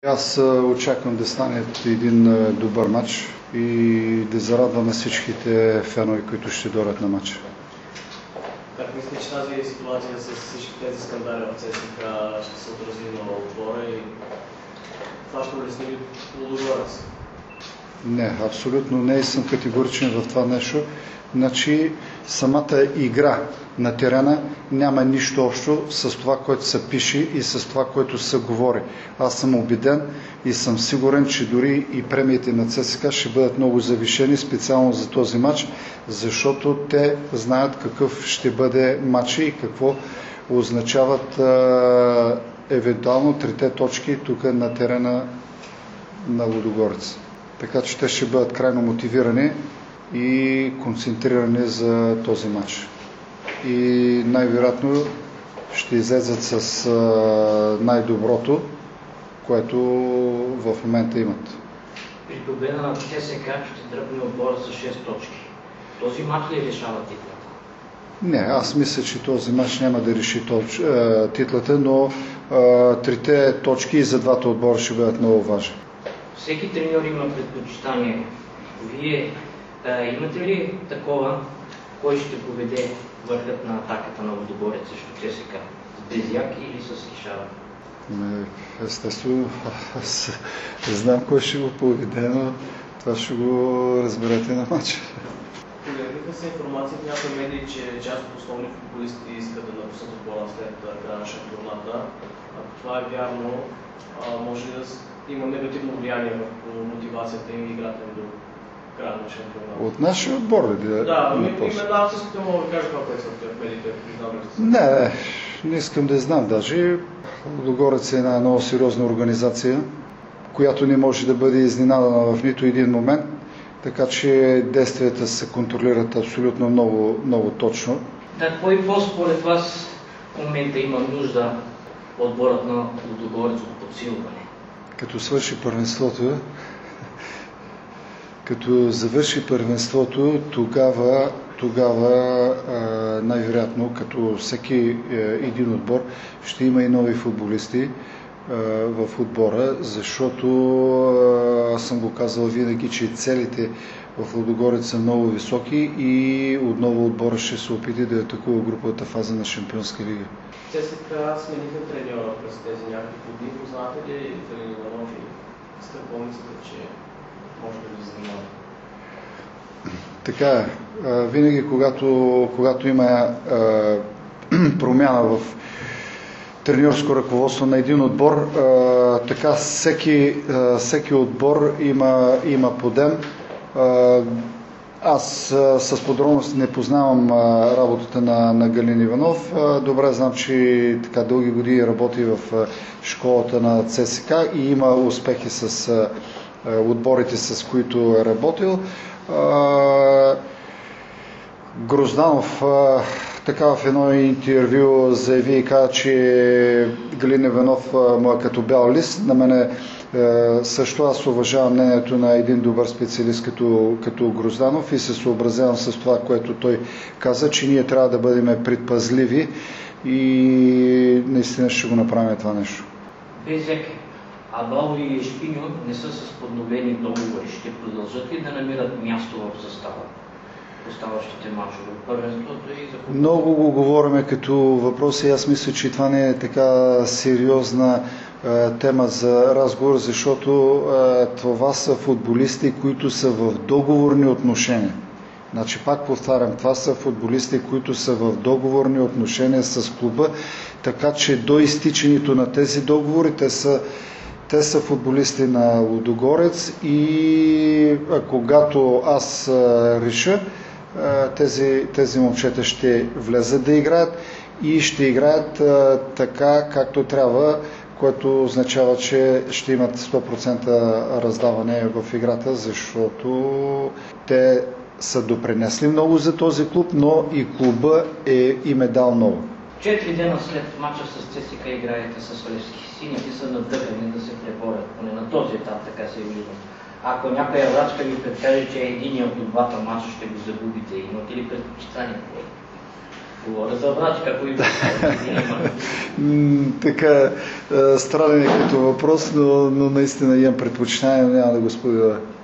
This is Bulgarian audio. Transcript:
Аз очаквам да стане един добър матч и да зарадваме всичките фенове, които ще дойдат на матча. Как мислиш, че тази ситуация с всички тези скандали в ЦСКА ще се отрази на отбора и това ще улесни Лудогорец? Не, абсолютно не и съм категоричен в това нещо. Значи самата игра на терена няма нищо общо с това, което се пише и с това, което се говори. Аз съм убеден и съм сигурен, че дори и премиите на ЦСКА ще бъдат много завишени специално за този матч, защото те знаят какъв ще бъде матч и какво означават евентуално трите точки тук на терена на Лудогорец. Така че те ще бъдат крайно мотивирани и концентрирани за този матч. И най-вероятно ще излезат с най-доброто, което в момента имат. При победа на ЦСКА ще дръпне отбора с 6 точки. Този матч ли решава титлата? Не, аз мисля, че този матч няма да реши титлата, но трите точки и за двата отбора ще бъдат много важни. Всеки треньор има предпочитание. Вие имате ли такова, кой ще поведе върхът на атаката на Лудогорец срещу ЦСКА? С Безяк или с Кишава? Естествено, аз знам кой ще го поведе, но това ще го разберете на матча. Появиха се информации в някои медии, че част от основни футболисти искат да напуснат отбора след края на шампионата. Ако това е вярно, може ли да има негативно влияние върху мотивацията им и играта им до края на шампионата? От нашия отбор ли? Да, именно аз искам да мога да кажа това, което съм в медиите. Не искам да знам даже. Лудогорец е една много сериозна организация, която не може да бъде изненадана в нито един момент, така че действията се контролират абсолютно много точно. Да, кой пост според вас в момента има нужда отборът на Лудогорец от подсилване? Като завърши първенството, тогава най-вероятно, като всеки един отбор, ще има и нови футболисти в отбора, защото аз съм го казал винаги, че целите в Лудогорец са много високи и отново отбора ще се опита да атакува груповата фаза на Шампионска лига. ЦСКА смениха треньора през тези няколко дни. Познавате ли Галин Иванов и с какво мислите, че може да ви занимава? Така, винаги когато има промяна в треньорско ръководство на един отбор, така всеки отбор има подем. Аз с подробност не познавам работата на Галин Иванов. Добре знам, че така дълги години работи в школата на ЦСКА и има успехи с отборите, с които е работил. Грозданов така в едно интервю заяви и каза, че Галин Иванов му е като бял лист. На мене също аз уважавам мнението на един добър специалист като Грозданов и се съобразявам с това, което той каза, че ние трябва да бъдем предпазливи и наистина ще го направим това нещо. Безяк, Абал и Ешпиньо не са с подновени договори. Ще продължат ли да намират място в състава? Оставащите мачове от първенството и за футбол? Много го говорим като въпрос и аз мисля, че това не е така сериозна тема за разговор, защото това са футболисти, които са в договорни отношения. Значи, пак повтарям, това са футболисти, които са в договорни отношения с клуба, така че до изтичането на тези договори те са футболисти на Лудогорец и когато аз реша, тези момчета ще влезат да играят и ще играят така, както трябва, което означава, че ще имат 100% раздаване в играта, защото те са допринесли много за този клуб, но и клуба им е дал много. 4 дена след мача с ЦСКА играете с Левски. Сините са надъхани да се преборят, поне на този етап така се вижда. Ако някоя врачка ви предкаже, че единия от двата мача ще го загубите, имате ли предпочитание? Говоря за брати, какво и Така, странен е като въпрос, но наистина имам предпочитание, но няма да го споделя.